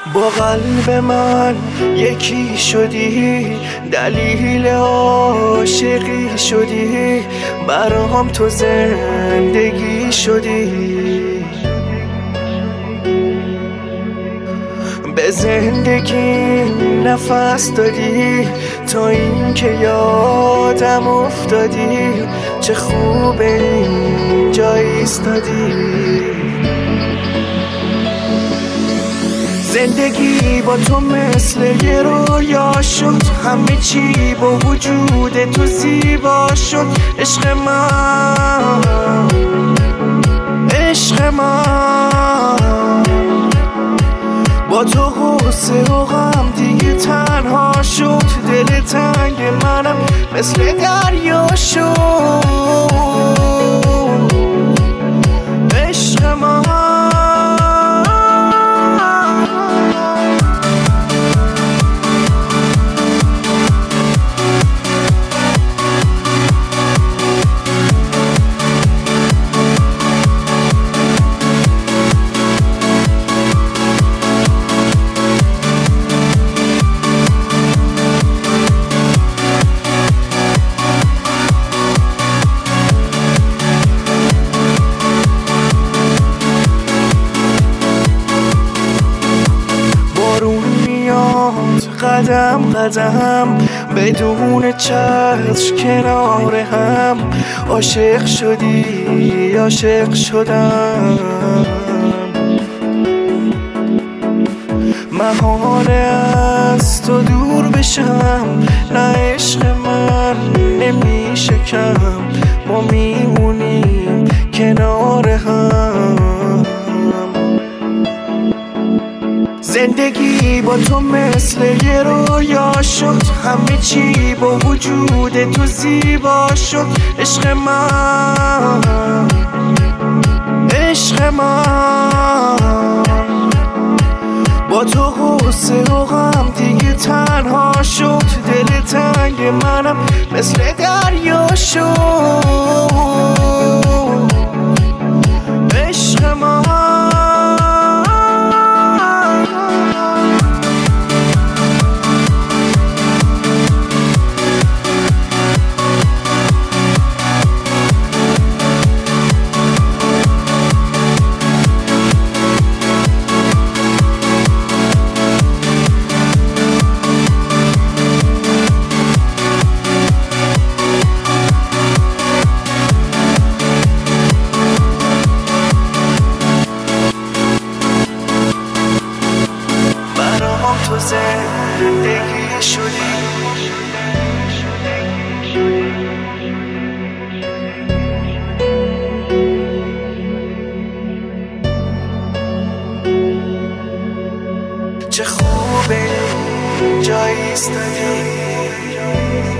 با قلب من یکی شدی، دلیل عاشقی شدی، برام تو زندگی شدی. به زندگی نفس دادی تا این که یادم افتادی، چه خوبه اینجا ایستادی. زندگی با تو مثل یه رویا شد، همه چی با وجود تو زیبا شد. عشق من، عشق من، با تو غصه و غم دیگه تنها شد. دل تنگ منم مثل دریا شد. عشق من، قدم قدم بدون چتر کنار هم. عاشق شدی، عاشق شدم. محاله از تو دور بشم، نه عشق من نمیشه کم. ما میمونیم کنار هم. زندگی با تو مثل یه رویا شد، همه چی با وجود تو زیبا شد. عشق من، عشق من، با تو غصه و غم دیگه تنها شد. دل تنگ منم مثل دریا شد. عشق من، تو زندگی شدی. چه خوبه اینجا ایستادی.